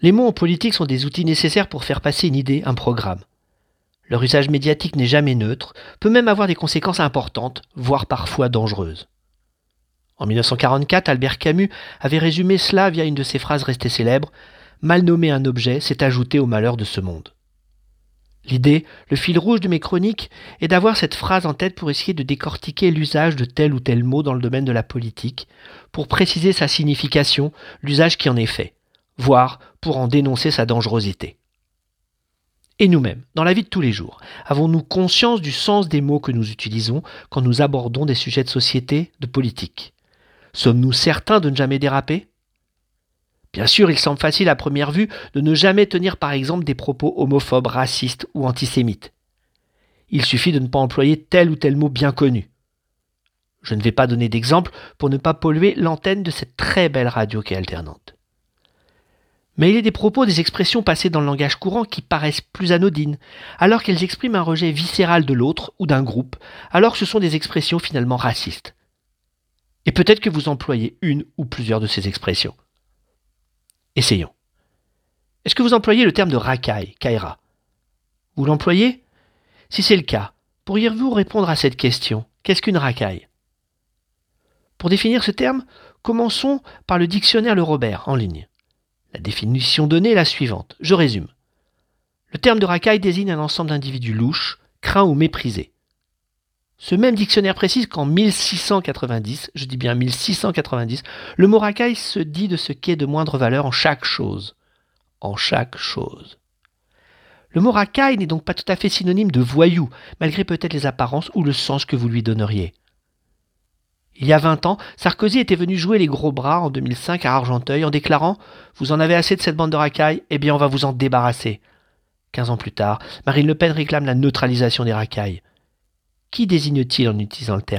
Les mots en politique sont des outils nécessaires pour faire passer une idée, un programme. Leur usage médiatique n'est jamais neutre, peut même avoir des conséquences importantes, voire parfois dangereuses. En 1944, Albert Camus avait résumé cela via une de ses phrases restées célèbres « Mal nommer un objet, c'est ajouter au malheur de ce monde ». L'idée, le fil rouge de mes chroniques, est d'avoir cette phrase en tête pour essayer de décortiquer l'usage de tel ou tel mot dans le domaine de la politique, pour préciser sa signification, l'usage qui en est fait, voire pour en dénoncer sa dangerosité. Et nous-mêmes, dans la vie de tous les jours, avons-nous conscience du sens des mots que nous utilisons quand nous abordons des sujets de société, de politique ? Sommes-nous certains de ne jamais déraper ? Bien sûr, il semble facile à première vue de ne jamais tenir par exemple des propos homophobes, racistes ou antisémites. Il suffit de ne pas employer tel ou tel mot bien connu. Je ne vais pas donner d'exemple pour ne pas polluer l'antenne de cette très belle radio qui est alternante. Mais il y a des propos, des expressions passées dans le langage courant qui paraissent plus anodines, alors qu'elles expriment un rejet viscéral de l'autre ou d'un groupe, alors que ce sont des expressions finalement racistes. Et peut-être que vous employez une ou plusieurs de ces expressions. Essayons. Est-ce que vous employez le terme de racaille, Kaira ? Vous l'employez ? Si c'est le cas, pourriez-vous répondre à cette question ? Qu'est-ce qu'une racaille ? Pour définir ce terme, commençons par le dictionnaire Le Robert en ligne. La définition donnée est la suivante. Je résume. Le terme de racaille désigne un ensemble d'individus louches, craints ou méprisés. Ce même dictionnaire précise qu'en 1690, je dis bien 1690, le mot racaille se dit de ce qui est de moindre valeur en chaque chose. En chaque chose. Le mot racaille n'est donc pas tout à fait synonyme de voyou, malgré peut-être les apparences ou le sens que vous lui donneriez. Il y a 20 ans, Sarkozy était venu jouer les gros bras en 2005 à Argenteuil en déclarant « Vous en avez assez de cette bande de racailles, eh bien on va vous en débarrasser ». 15 ans plus tard, Marine Le Pen réclame la neutralisation des racailles. Qui désigne-t-il en utilisant le terme ?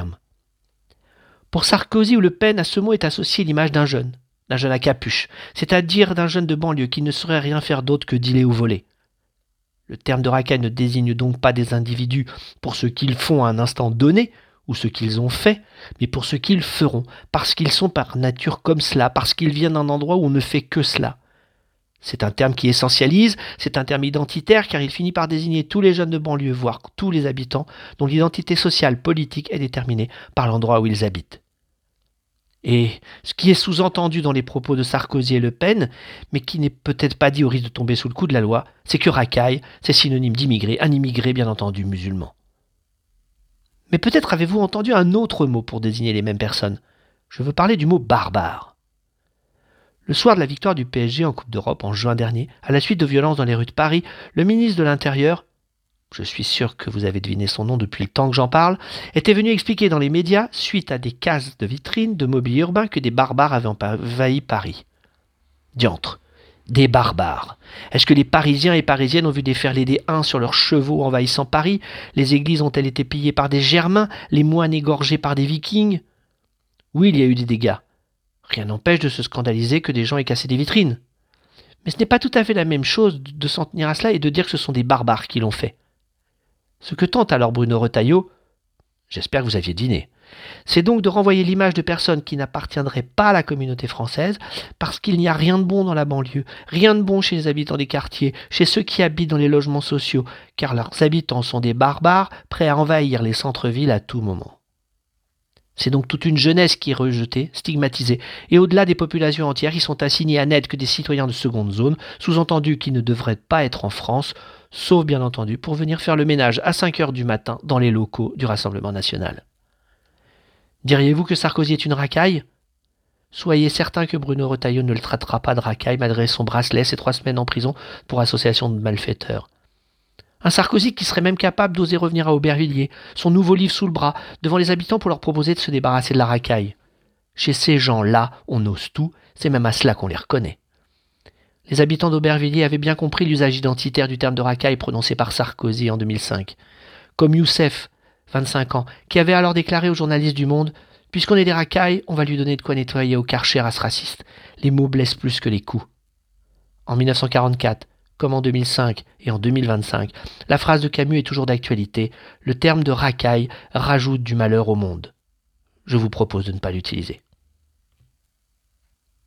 Pour Sarkozy ou Le Pen, à ce mot est associée l'image d'un jeune à capuche, c'est-à-dire d'un jeune de banlieue qui ne saurait rien faire d'autre que dealer ou voler. Le terme de racaille ne désigne donc pas des individus pour ce qu'ils font à un instant donné, ou ce qu'ils ont fait, mais pour ce qu'ils feront, parce qu'ils sont par nature comme cela, parce qu'ils viennent d'un endroit où on ne fait que cela. C'est un terme qui essentialise, c'est un terme identitaire car il finit par désigner tous les jeunes de banlieue, voire tous les habitants, dont l'identité sociale, politique est déterminée par l'endroit où ils habitent. Et ce qui est sous-entendu dans les propos de Sarkozy et Le Pen, mais qui n'est peut-être pas dit au risque de tomber sous le coup de la loi, c'est que racaille, c'est synonyme d'immigré, un immigré bien entendu musulman. Mais peut-être avez-vous entendu un autre mot pour désigner les mêmes personnes. Je veux parler du mot barbare. Le soir de la victoire du PSG en Coupe d'Europe en juin dernier, à la suite de violences dans les rues de Paris, le ministre de l'Intérieur, je suis sûr que vous avez deviné son nom depuis le temps que j'en parle, était venu expliquer dans les médias, suite à des cases de vitrines de mobilier urbain, que des barbares avaient envahi Paris. Diantre, des barbares. Est-ce que les Parisiens et Parisiennes ont vu déferler des huns sur leurs chevaux envahissant Paris ? Les églises ont-elles été pillées par des Germains ? Les moines égorgés par des Vikings ? Oui, il y a eu des dégâts. Rien n'empêche de se scandaliser que des gens aient cassé des vitrines. Mais ce n'est pas tout à fait la même chose de s'en tenir à cela et de dire que ce sont des barbares qui l'ont fait. Ce que tente alors Bruno Retailleau, j'espère que vous aviez deviné, c'est donc de renvoyer l'image de personnes qui n'appartiendraient pas à la communauté française parce qu'il n'y a rien de bon dans la banlieue, rien de bon chez les habitants des quartiers, chez ceux qui habitent dans les logements sociaux, car leurs habitants sont des barbares prêts à envahir les centres-villes à tout moment. C'est donc toute une jeunesse qui est rejetée, stigmatisée, et au-delà des populations entières qui sont assignées à n'être que des citoyens de seconde zone, sous-entendu qui ne devraient pas être en France, sauf bien entendu pour venir faire le ménage à 5 heures du matin dans les locaux du Rassemblement national. Diriez-vous que Sarkozy est une racaille ? Soyez certain que Bruno Retailleau ne le traitera pas de racaille malgré son bracelet, ses 3 semaines en prison pour association de malfaiteurs. Un Sarkozy qui serait même capable d'oser revenir à Aubervilliers, son nouveau livre sous le bras, devant les habitants pour leur proposer de se débarrasser de la racaille. Chez ces gens-là, on ose tout, c'est même à cela qu'on les reconnaît. Les habitants d'Aubervilliers avaient bien compris l'usage identitaire du terme de racaille prononcé par Sarkozy en 2005. Comme Youssef, 25 ans, qui avait alors déclaré aux journalistes du Monde « Puisqu'on est des racailles, on va lui donner de quoi nettoyer au Karcher à ce raciste. Les mots blessent plus que les coups. » En 1944, comme en 2005 et en 2025, la phrase de Camus est toujours d'actualité. Le terme de racaille rajoute du malheur au monde. Je vous propose de ne pas l'utiliser.